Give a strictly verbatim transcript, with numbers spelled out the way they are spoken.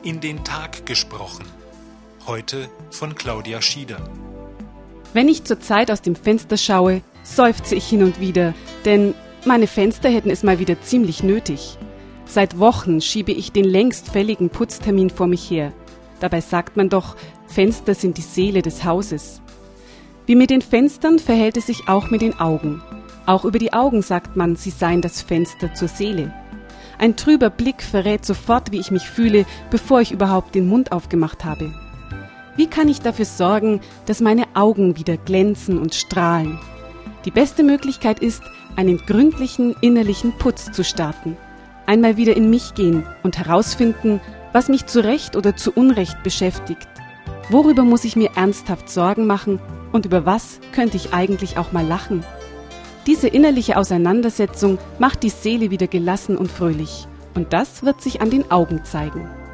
In den Tag gesprochen. Heute von Claudia Schieder. Wenn ich zur Zeit aus dem Fenster schaue, seufze ich hin und wieder, denn meine Fenster hätten es mal wieder ziemlich nötig. Seit Wochen schiebe ich den längst fälligen Putztermin vor mich her. Dabei sagt man doch, Fenster sind die Seele des Hauses. Wie mit den Fenstern verhält es sich auch mit den Augen. Auch über die Augen sagt man, sie seien das Fenster zur Seele. Ein trüber Blick verrät sofort, wie ich mich fühle, bevor ich überhaupt den Mund aufgemacht habe. Wie kann ich dafür sorgen, dass meine Augen wieder glänzen und strahlen? Die beste Möglichkeit ist, einen gründlichen innerlichen Putz zu starten. Einmal wieder in mich gehen und herausfinden, was mich zu Recht oder zu Unrecht beschäftigt. Worüber muss ich mir ernsthaft Sorgen machen und über was könnte ich eigentlich auch mal lachen? Diese innerliche Auseinandersetzung macht die Seele wieder gelassen und fröhlich. Und das wird sich an den Augen zeigen.